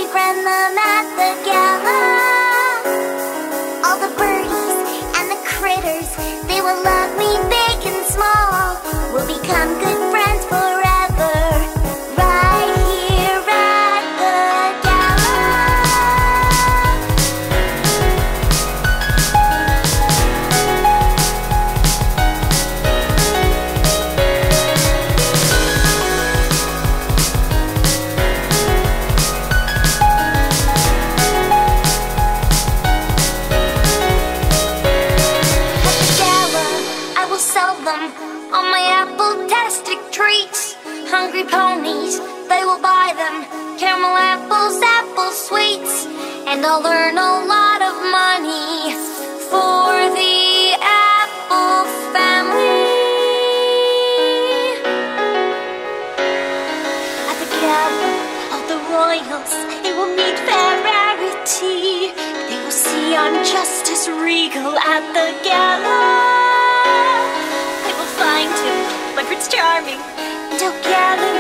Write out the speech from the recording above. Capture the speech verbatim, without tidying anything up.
befriend them at the gala. All the birdies and the critters, they will love me big and small. We'll become good friends forever, right here at the gala. At the gala, I will sell them all my apple-tastic treats. Hungry ponies, they will buy them. Caramel apples, apple sweets. And I'll earn a lot of money for the Apple family. At the gala, all the royals, they will meet their rarity. They will see I'm just as regal at the gala. They will find him, my Prince Charming, and he'll gather